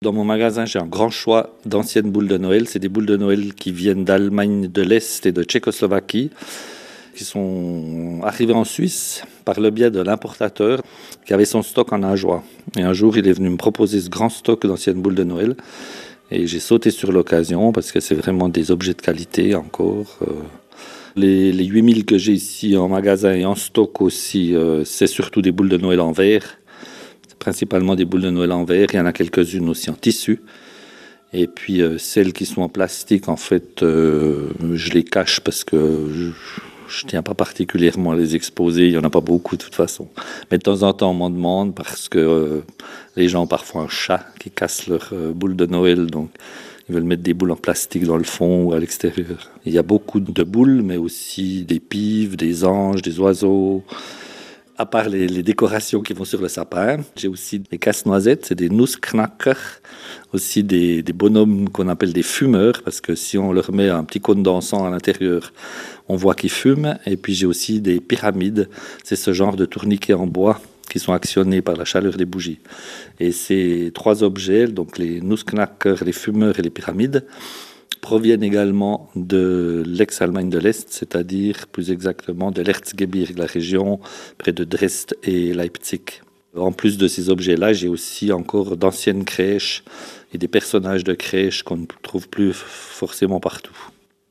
Dans mon magasin, j'ai un grand choix d'anciennes boules de Noël. C'est des boules de Noël qui viennent d'Allemagne de l'Est et de Tchécoslovaquie, qui sont arrivées en Suisse par le biais de l'importateur qui avait son stock en Ajoie. Et un jour, il est venu me proposer ce grand stock d'anciennes boules de Noël. Et j'ai sauté sur l'occasion parce que c'est vraiment des objets de qualité encore. Les 8000 que j'ai ici en magasin et en stock aussi, c'est surtout des boules de Noël en verre. Principalement des boules de Noël en verre, il y en a quelques-unes aussi en tissu. Et puis celles qui sont en plastique, en fait, je les cache parce que je tiens pas particulièrement à les exposer, il n'y en a pas beaucoup de toute façon. Mais de temps en temps, on m'en demande parce que les gens ont parfois un chat qui casse leurs boules de Noël, donc ils veulent mettre des boules en plastique dans le fond ou à l'extérieur. Il y a beaucoup de boules, mais aussi des pives, des anges, des oiseaux. À part les décorations qui vont sur le sapin, j'ai aussi des casse-noisettes, c'est des Nussknacker, aussi des bonhommes qu'on appelle des fumeurs, parce que si on leur met un petit cône d'encens à l'intérieur, on voit qu'ils fument. Et puis j'ai aussi des pyramides, c'est ce genre de tourniquets en bois qui sont actionnés par la chaleur des bougies. Et ces trois objets, donc les Nussknacker, les fumeurs et les pyramides, proviennent également de l'ex-Allemagne de l'Est, c'est-à-dire plus exactement de l'Erzgebirge, la région près de Dresde et Leipzig. En plus de ces objets-là, j'ai aussi encore d'anciennes crèches et des personnages de crèches qu'on ne trouve plus forcément partout.